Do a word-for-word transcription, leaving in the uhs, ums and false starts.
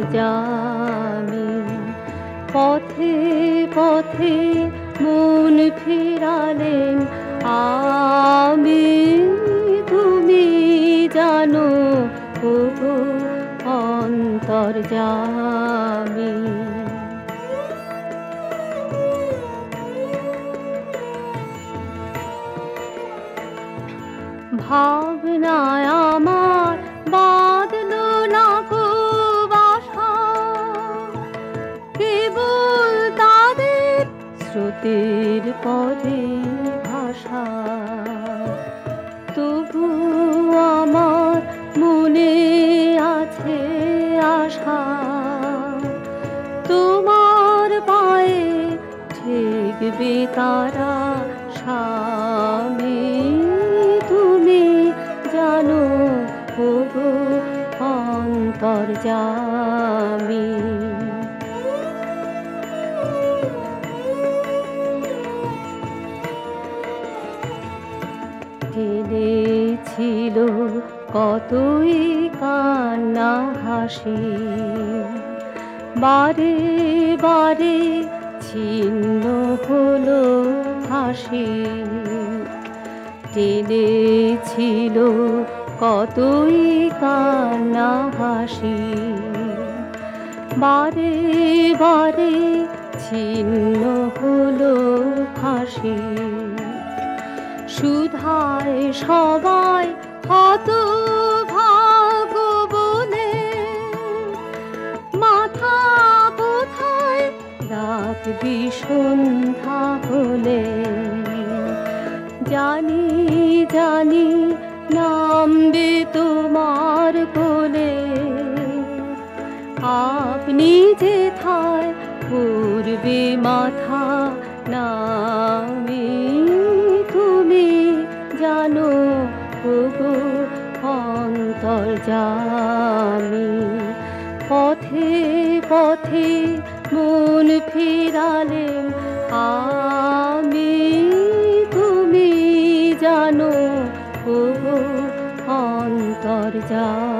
অন্তর্যামী। পথে পথে মন ফিরালেন আমি, তুমি জানো ওগো অন্তর্যামী। ভাবনায় আমার বাঁধলো না গো বাসা, কেবল তাদের স্রোতের পরে ভাষা। তবু আমার মনে আছে আশা, তোমার পায়ে ঠেকবে তারা স্বামী, তুমি জানো ওগো অন্তর্যামী। ছিল কতই কান্না হাসি, বারে বারে ছিন্ন হলো হাসি। টেনেছিল কতই কান্না হাসি, বারে বারে ছিন্ন হলো হাসি। সুধায় সবাই হতভাগ্য বলে, মাথা কোথায় রাখবি সন্ধ্যা হলে। জানি জানি নামবে তোমার কোলে, আপনি যেথায় পূর্বে মাথা নামি, তুমি জানো ওগো অন্তর্যামী। পথে পথে মন ফিরালেন আমি, তুমি জানো ওগো অন্তর্যামী।